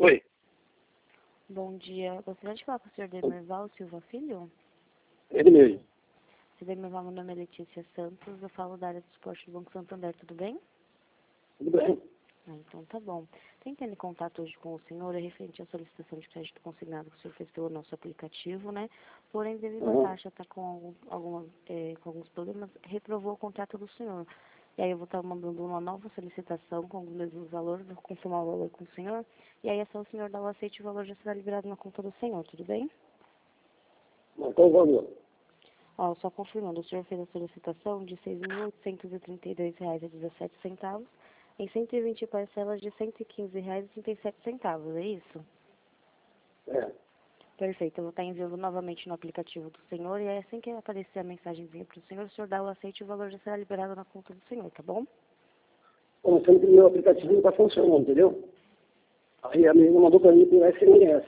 Oi, Bom dia. Gostaria de falar com o senhor Demerval Silva Filho? ele mesmo. Senhor Demerval, meu nome é Letícia Santos, eu falo da área do esporte do Banco Santander, tudo bem? Tudo bem? Então tá bom. Tô entrando em contato hoje com o senhor, é referente à solicitação de crédito consignado que o senhor fez pelo nosso aplicativo, né? Porém, devido à taxa estar com alguns problemas, reprovou o contrato do senhor. E aí eu vou estar mandando uma nova solicitação com os mesmos valores, vou confirmar o valor com o senhor. E aí é só o senhor dar o aceite e o valor já será liberado na conta do senhor, tudo bem? Mas qual o valor? Ó, só confirmando, o senhor fez a solicitação de R$ 6.832,17 em 120 parcelas de R$ 115,37, é isso? É, Perfeito, eu vou estar enviando novamente no aplicativo do senhor e aí assim que aparecer a mensagenzinha para o senhor dá o aceite e o valor já será liberado na conta do senhor, tá bom? como sendo que o meu aplicativo não está funcionando, entendeu? Aí a menina mandou para mim pelo SMS.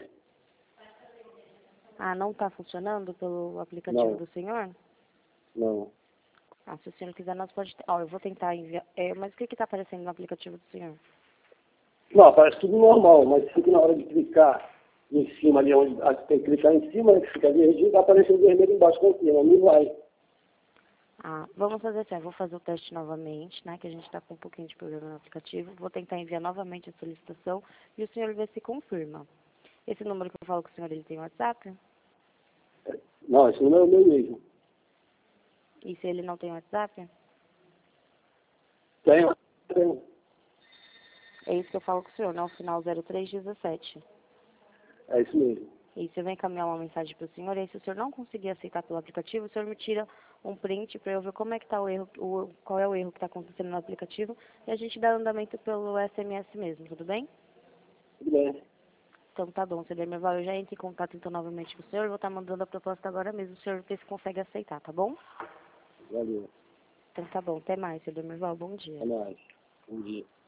Ah, não está funcionando pelo aplicativo Não, do senhor? não. Ah, se o senhor quiser, nós pode... Ó, eu vou tentar enviar... mas o que está aparecendo no aplicativo do senhor? Não, aparece tudo normal, mas fica na hora de clicar em cima ali, onde tem que clicar em cima, que fica verdinho, está aparecendo vermelho embaixo, confirma, não vai. Ah, vamos fazer assim, eu vou fazer o teste novamente, né, que a gente está com um pouquinho de problema no aplicativo. Vou tentar enviar novamente a solicitação e o senhor vê se confirma. Esse número que eu falo com o senhor, ele tem WhatsApp? Não, esse não é o meu mesmo. E se ele não tem WhatsApp? Tem, tem. É isso que eu falo com o senhor, não, final 0317. É isso mesmo. E você vai encaminhar uma mensagem para o senhor, e aí se o senhor não conseguir aceitar pelo aplicativo, o senhor me tira um print para eu ver como é que está o erro, qual é o erro que está acontecendo no aplicativo, e a gente dá andamento pelo SMS mesmo, tudo bem? Tudo bem. Então tá bom, seu Demerval, eu já entro em contato então novamente com o senhor, eu vou estar mandando a proposta agora mesmo, o senhor vê se consegue aceitar, tá bom? Valeu. Então tá bom, até mais, seu Demerval, bom dia. Até mais. Bom dia.